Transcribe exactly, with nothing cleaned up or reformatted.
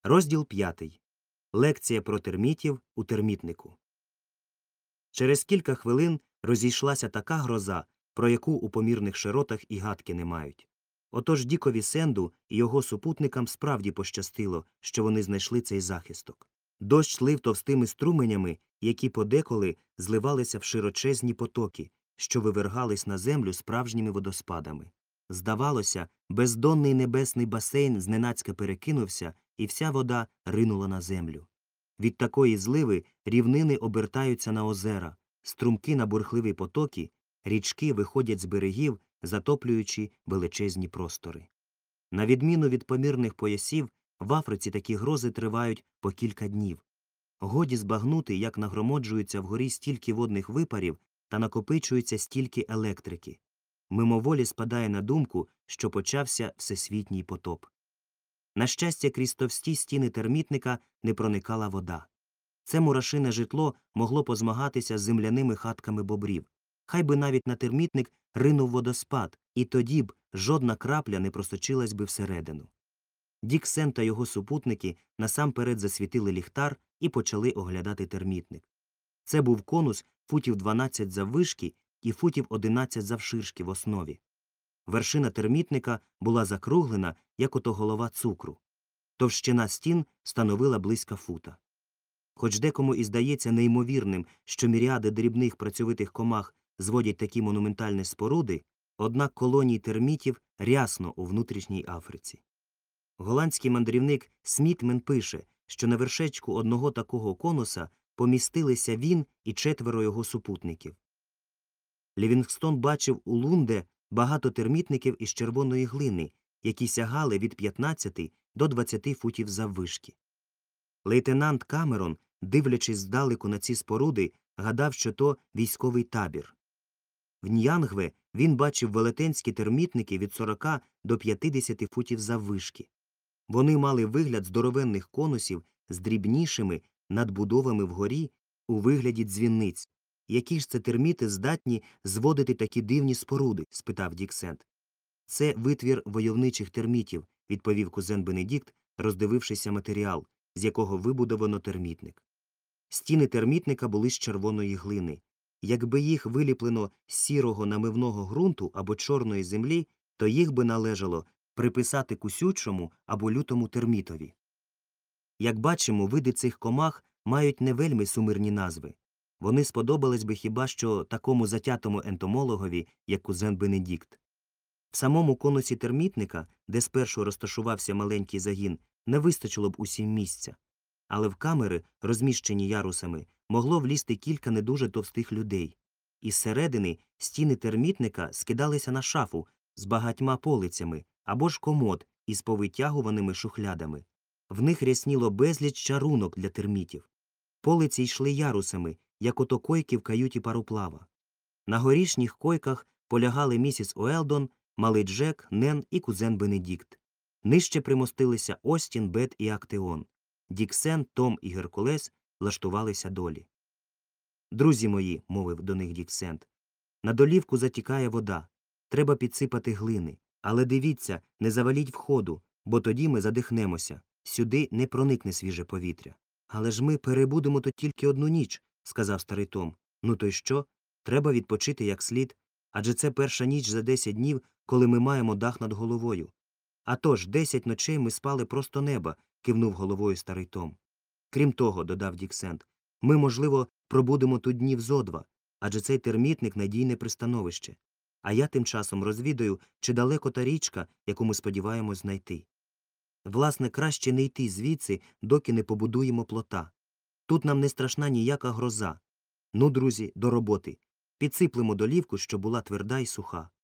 Розділ п'ятий. Лекція про термітів у термітнику. Через кілька хвилин розійшлася така гроза, про яку у помірних широтах і гадки не мають. Отож Дікові Сенду і його супутникам справді пощастило, що вони знайшли цей захисток. Дощ лив товстими струменями, які подеколи зливалися в широчезні потоки, що вивергались на землю справжніми водоспадами. Здавалося, бездонний небесний басейн зненацька перекинувся, і вся вода ринула на землю. Від такої зливи рівнини обертаються на озера, струмки на бурхливі потоки, річки виходять з берегів, затоплюючи величезні простори. На відміну від помірних поясів, в Африці такі грози тривають по кілька днів. Годі збагнути, як нагромоджується вгорі стільки водних випарів та накопичується стільки електрики. Мимоволі спадає на думку, що почався всесвітній потоп. На щастя, крізь товсті стіни термітника не проникала вода. Це мурашине житло могло позмагатися з земляними хатками бобрів. Хай би навіть на термітник ринув водоспад, і тоді б жодна крапля не просочилась би всередину. Дік Сенд та його супутники насамперед засвітили ліхтар і почали оглядати термітник. Це був конус футів дванадцять заввишки і футів одинадцять завширшки в основі. Вершина термітника була закруглена, як ото голова цукру. Товщина стін становила близько фута. Хоч декому і здається неймовірним, що міріади дрібних працьовитих комах зводять такі монументальні споруди, однак колоній термітів рясно у внутрішній Африці. Голландський мандрівник Смітмен пише, що на вершечку одного такого конуса помістилися він і четверо його супутників. Лівінгстон бачив у Лунде багато термітників із червоної глини, які сягали від п'ятнадцяти до двадцяти футів заввишки. Лейтенант Камерон, дивлячись здалеку на ці споруди, гадав, що то військовий табір. В Н'янгве він бачив велетенські термітники від сорока до п'ятдесяти футів заввишки. Вони мали вигляд здоровенних конусів з дрібнішими надбудовами вгорі у вигляді дзвіниць. Які ж це терміти здатні зводити такі дивні споруди? – спитав Дік Сенд. Це витвір войовничих термітів, відповів кузен Бенедикт, роздивившися матеріал, з якого вибудовано термітник. Стіни термітника були з червоної глини. Якби їх виліплено з сірого намивного ґрунту або чорної землі, то їх би належало приписати кусючому або лютому термітові. Як бачимо, види цих комах мають не вельми сумирні назви. Вони сподобались би хіба що такому затятому ентомологові, як кузен Бенедикт. В самому конусі термітника, де спершу розташувався маленький загін, не вистачило б усім місця. Але в камери, розміщені ярусами, могло влізти кілька не дуже товстих людей. Із середини стіни термітника скидалися на шафу з багатьма полицями або ж комод із повитягуваними шухлядами. В них рясніло безліч чарунок для термітів. Полиці йшли ярусами, як ото койки в каюті пароплава. На горішніх койках полягали місіс Уелдон, малий Джек, Нен і кузен Бенедикт. Нижче примостилися Остін, Бет і Актеон. Дік Сенд, Том і Геркулес влаштувалися долі. «Друзі мої», – мовив до них Дік Сенд, – «на долівку затікає вода. Треба підсипати глини. Але дивіться, не заваліть входу, бо тоді ми задихнемося. Сюди не проникне свіже повітря». «Але ж ми перебудемо тут тільки одну ніч», – сказав старий Том. «Ну то й що? Треба відпочити як слід. Адже це перша ніч за десять днів, коли ми маємо дах над головою». «А тож, десять ночей ми спали просто неба», – кивнув головою старий Том. «Крім того», – додав Дік Сенд, – «ми, можливо, пробудемо тут днів зо два, адже цей термітник – надійне пристановище. А я тим часом розвідаю, чи далеко та річка, яку ми сподіваємось знайти. Власне, краще не йти звідси, доки не побудуємо плота. Тут нам не страшна ніяка гроза. Ну, друзі, до роботи. Підсиплемо долівку, щоб була тверда і суха».